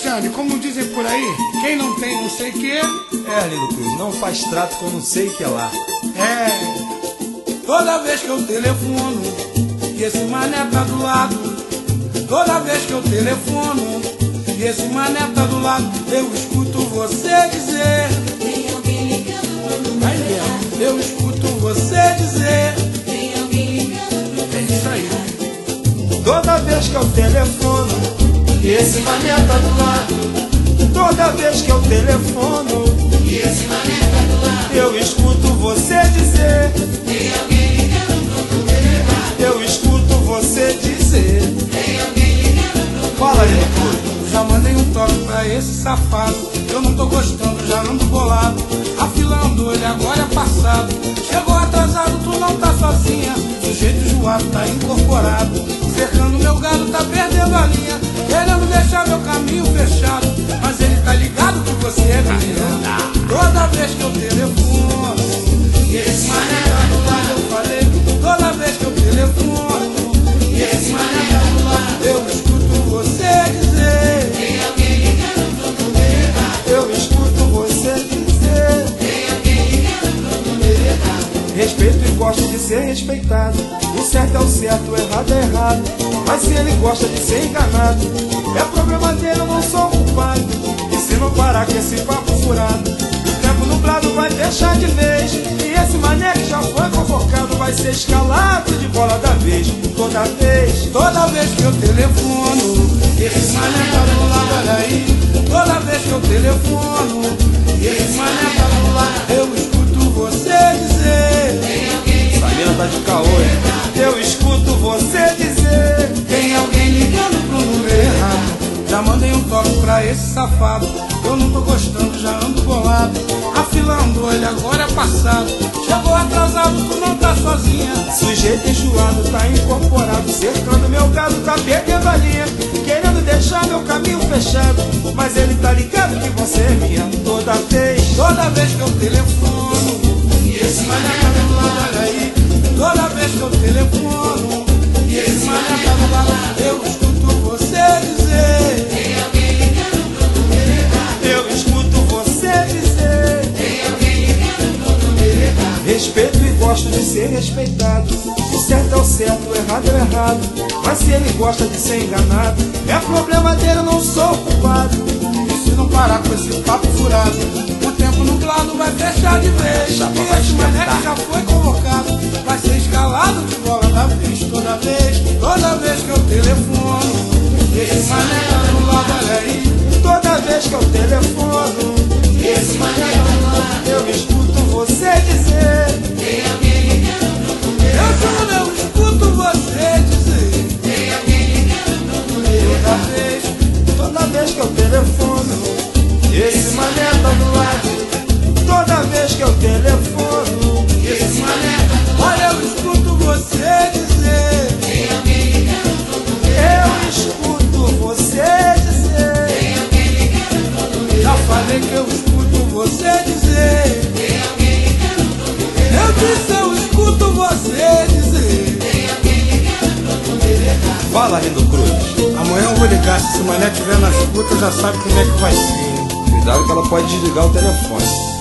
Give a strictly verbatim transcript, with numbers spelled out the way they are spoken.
Alexandre, como dizem por aí, quem não tem não sei o que. É, Arlindo Cruz, não faz trato com não sei o que lá. É, toda vez que eu telefono e esse mané tá do lado, toda vez que eu telefono e esse mané tá do lado, eu escuto você dizer: tem alguém ligando pro vai vendo, eu escuto você dizer: tem alguém ligando pro é isso aí. Toda vez que eu telefono e esse mané tá do lado, toda vez que eu telefono e esse mané tá do lado, eu escuto você dizer: tem alguém ligando pro delegado, eu escuto você dizer. tem alguém ligando pro Fala, Arlindo Cruz. Já mandei um toque pra esse safado, eu não tô gostando, já ando bolado. Afilando ele agora é passado, chegou atrasado, tu não tá sozinha. Sujeito enjoado tá incorporado, cercando meu gado, tá perdendo a linha, querendo deixar meu caminho fechado, mas ele tá ligado que você é minha. Toda vez que eu telefono e esse mané tá do lado, eu falei, toda vez que eu telefono e esse mané tá do lado, eu escuto você dizer: tem alguém ligando pro delegado, Eu escuto você dizer. tem alguém ligando pro delegado, Respeito e gosto de ser respeitado. O certo é o certo, o errado é errado. Mas se ele gosta de ser enganado, é problema dele, eu não sou culpado. E se não parar com esse papo furado, o tempo nublado vai deixar de vez. E esse mané que já foi convocado vai ser escalado de bola da vez. Toda vez, toda vez que eu telefono e esse mané tá do lado, olha aí. Toda vez que eu telefono e esse mané tá do lado, eu escuto você dizer: tem alguém ligando, Sabina tá de caô, hein? Eu escuto você dizer: tem alguém ligando pro número errado. Já mandei um toque pra esse safado, eu não tô gostando, já ando bolado. Afilando ele agora é passado, chegou atrasado, tu não tá sozinha. Sujeito enjoado, tá incorporado, cercando meu gado, tá perdendo a linha, querendo deixar meu caminho fechado, mas ele tá ligado que você é minha. Toda vez, Toda vez que eu telefono e esse mané tá do lado, olha aí. Toda vez que eu telefono e esse mané tá do lado, eu escuto você dizer: tem alguém ligando pro delegado, eu escuto você dizer. tem alguém ligando pro delegado, Respeito e gosto de ser respeitado. O certo é o certo, o errado é o errado. Mas se ele gosta de ser enganado, é problema dele, eu não sou culpado. e se não parar com esse papo furado, o tempo nublado vai fechar de vez. Chapa E vai esse mané esquentar. que já foi convocado vai ser escalado de bola da vez. Toda vez, toda vez que eu telefono e esse mané tá do lado, olha aí. Toda vez que eu telefono, esse mané tá do lado, eu escuto você dizer: tem alguém ligando pro Eu delegado, juro, eu escuto você dizer. tem alguém ligando pro Toda delegado, vez, toda vez que eu telefono, esse mané tá do lado. Toda vez que eu telefono, esse mané tá do lado, olha, eu escuto você dizer: tem alguém ligando pro delegado, eu escuto você dizer. tem alguém ligando pro delegado, já falei que eu escuto você dizer. tem alguém ligando pro delegado, Eu disse, eu escuto você dizer. tem alguém ligando pro delegado. Fala, Arlindo Cruz. Amanhã eu vou ligar, se esse mané estiver na escuta, já sabe como é que vai ser. Cuidado que ela pode desligar o telefone.